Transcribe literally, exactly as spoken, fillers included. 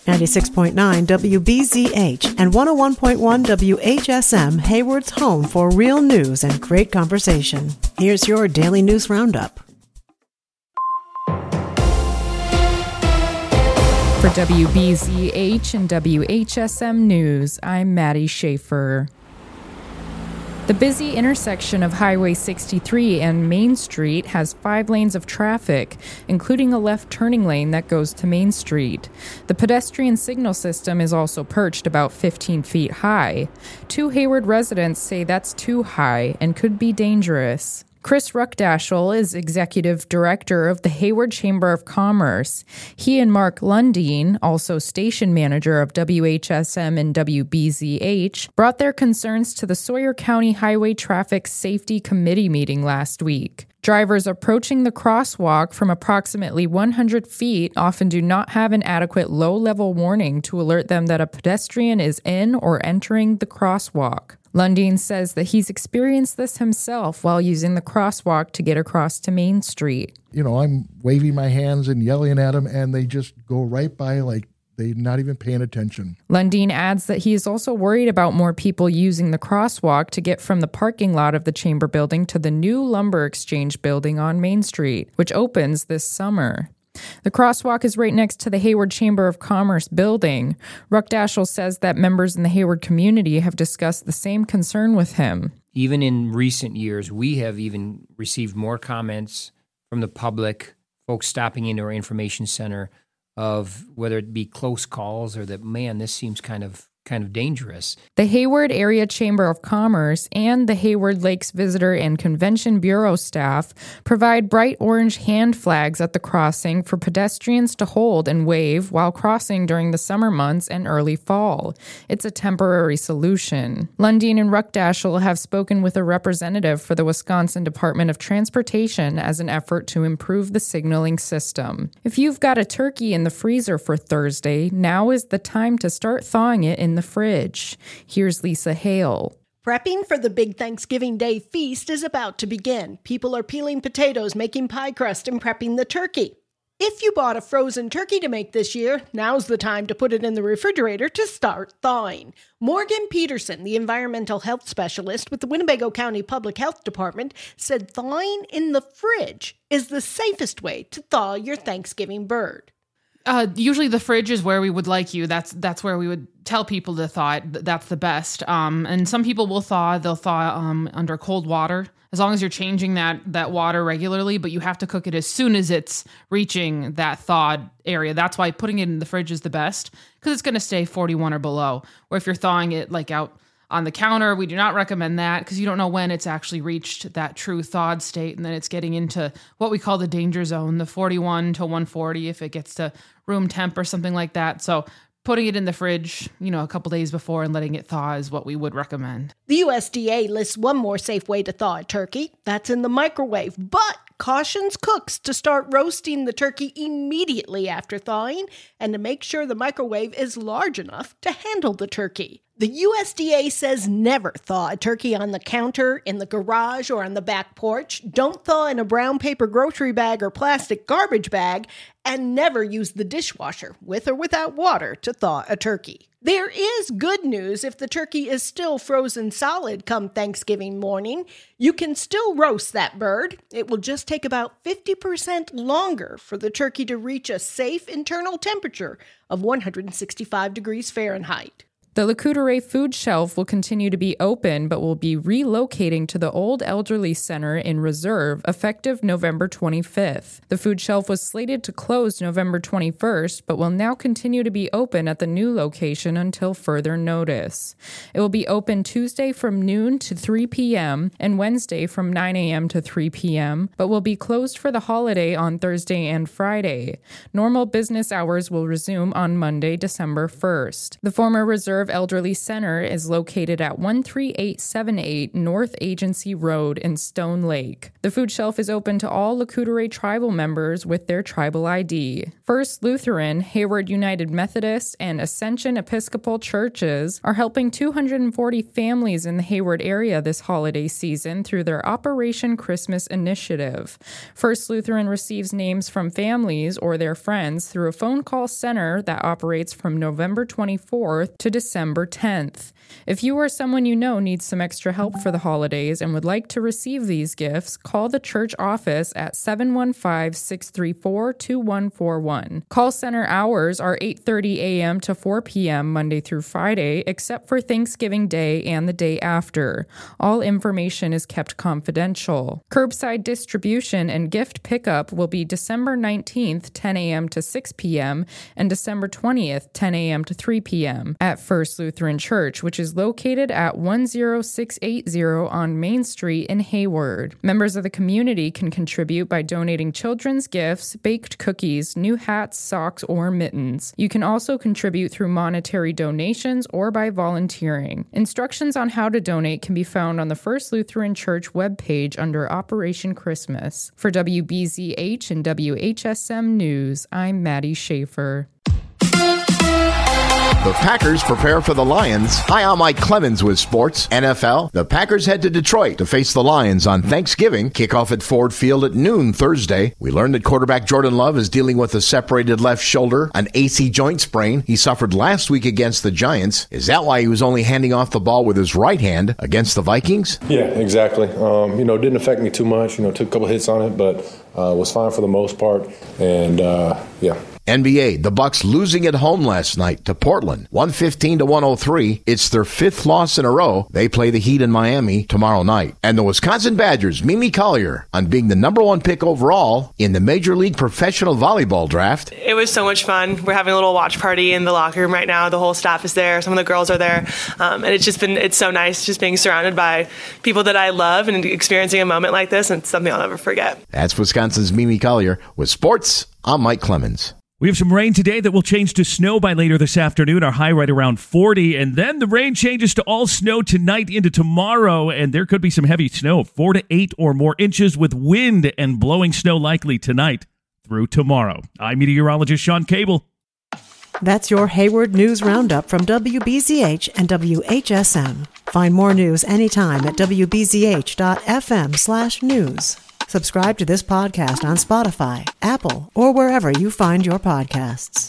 ninety-six point nine W B Z H and one oh one point one W H S M, Hayward's home for real news and great conversation. Here's your daily news roundup. For W B Z H and W H S M News, I'm Maddie Schaefer. The busy intersection of Highway sixty-three and Main Street has five lanes of traffic, including a left turning lane that goes to Main Street. The pedestrian signal system is also perched about fifteen feet high. Two Hayward residents say that's too high and could be dangerous. Chris Ruckdaschel is executive director of the Hayward Chamber of Commerce. He and Mark Lundeen, also station manager of W H S M and W B Z H, brought their concerns to the Sawyer County Highway Traffic Safety Committee meeting last week. Drivers approaching the crosswalk from approximately one hundred feet often do not have an adequate low-level warning to alert them that a pedestrian is in or entering the crosswalk. Lundeen says that he's experienced this himself while using the crosswalk to get across to Main Street. You know, I'm waving my hands and yelling at them, and they just go right by like they're not even paying attention. Lundeen adds that he is also worried about more people using the crosswalk to get from the parking lot of the Chamber building to the new Lumber Exchange building on Main Street, which opens this summer. The crosswalk is right next to the Hayward Chamber of Commerce building. Ruckdaschel says that members in the Hayward community have discussed the same concern with him. Even in recent years, we have even received more comments from the public, folks stopping into our information center, of whether it be close calls or that, man, this seems kind of kind of dangerous. The Hayward Area Chamber of Commerce and the Hayward Lakes Visitor and Convention Bureau staff provide bright orange hand flags at the crossing for pedestrians to hold and wave while crossing during the summer months and early fall. It's a temporary solution. Lundeen and Ruckdaschel have spoken with a representative for the Wisconsin Department of Transportation as an effort to improve the signaling system. If you've got a turkey in the freezer for Thursday, now is the time to start thawing it in the fridge. Here's Lisa Hale. Prepping for the big Thanksgiving Day feast is about to begin. People are peeling potatoes, making pie crust, and prepping the turkey. If you bought a frozen turkey to make this year, now's the time to put it in the refrigerator to start thawing. Morgan Peterson, the environmental health specialist with the Winnebago County Public Health Department, said thawing in the fridge is the safest way to thaw your Thanksgiving bird. Uh, usually the fridge is where we would like you. That's that's where we would tell people to thaw it. That's the best. Um, and some people will thaw. They'll thaw um, under cold water, as long as you're changing that that water regularly. But you have to cook it as soon as it's reaching that thawed area. That's why putting it in the fridge is the best, because it's going to stay forty-one or below. Or if you're thawing it like out on the counter, we do not recommend that, because you don't know when it's actually reached that true thawed state, and then it's getting into what we call the danger zone, the forty-one to one forty if it gets to room temp or something like that. So putting it in the fridge, you know, a couple days before and letting it thaw is what we would recommend. The U S D A lists one more safe way to thaw a turkey. That's in the microwave, but cautions cooks to start roasting the turkey immediately after thawing and to make sure the microwave is large enough to handle the turkey. The U S D A says never thaw a turkey on the counter, in the garage, or on the back porch. Don't thaw in a brown paper grocery bag or plastic garbage bag, and never use the dishwasher, with or without water, to thaw a turkey. There is good news if the turkey is still frozen solid come Thanksgiving morning. You can still roast that bird. It will just take about fifty percent longer for the turkey to reach a safe internal temperature of one hundred sixty-five degrees Fahrenheit. The Le Coudray food shelf will continue to be open, but will be relocating to the old Elderly Center in Reserve effective November twenty-fifth. The food shelf was slated to close November twenty-first, but will now continue to be open at the new location until further notice. It will be open Tuesday from noon to three p.m. and Wednesday from nine a.m. to three p.m., but will be closed for the holiday on Thursday and Friday. Normal business hours will resume on Monday, December first. The former Reserve Serve Elderly Center is located at one three eight seven eight North Agency Road in Stone Lake. The food shelf is open to all Le Coudray tribal members with their tribal I D. First Lutheran, Hayward United Methodist, and Ascension Episcopal churches are helping two hundred forty families in the Hayward area this holiday season through their Operation Christmas initiative. First Lutheran receives names from families or their friends through a phone call center that operates from November twenty-fourth to December tenth. If you or someone you know needs some extra help for the holidays and would like to receive these gifts, call the church office at seven one five, six three four, two one four one. Call center hours are eight thirty a.m. to four p.m. Monday through Friday, except for Thanksgiving Day and the day after. All information is kept confidential. Curbside distribution and gift pickup will be December nineteenth, ten a.m. to six p.m. and December twentieth, ten a.m. to three p.m. at First Lutheran Church, which is located at one oh six eight oh on Main Street in Hayward. Members of the community can contribute by donating children's gifts, baked cookies, new hats, socks, or mittens. You can also contribute through monetary donations or by volunteering. Instructions on how to donate can be found on the First Lutheran Church webpage under Operation Christmas. For W B Z H and W H S M News, I'm Maddie Schaefer. The Packers prepare for the Lions. Hi, I'm Mike Clemens with Sports. N F L, the Packers head to Detroit to face the Lions on Thanksgiving. Kickoff at Ford Field at noon Thursday. We learned that quarterback Jordan Love is dealing with a separated left shoulder, an A C joint sprain he suffered last week against the Giants. Is that why he was only handing off the ball with his right hand against the Vikings? Yeah, exactly. Um, you know, it didn't affect me too much. You know, took a couple hits on it, but uh, was fine for the most part. And, uh, yeah. N B A, the Bucks losing at home last night to Portland, one fifteen to one oh three. It's their fifth loss in a row. They play the Heat in Miami tomorrow night. And the Wisconsin Badgers, Mimi Collier, on being the number one pick overall in the Major League Professional Volleyball Draft. It was so much fun. We're having a little watch party in the locker room right now. The whole staff is there. Some of the girls are there. Um, and it's just been, it's so nice just being surrounded by people that I love and experiencing a moment like this. And it's something I'll never forget. That's Wisconsin's Mimi Collier. With sports, I'm Mike Clemens. We have some rain today that will change to snow by later this afternoon. Our high right around forty. And then the rain changes to all snow tonight into tomorrow. And there could be some heavy snow, four to eight or more inches with wind and blowing snow likely tonight through tomorrow. I'm meteorologist Sean Cable. That's your Hayward News Roundup from W B Z H and W H S M. Find more news anytime at W B Z H dot F M slash news. Subscribe to this podcast on Spotify, Apple, or wherever you find your podcasts.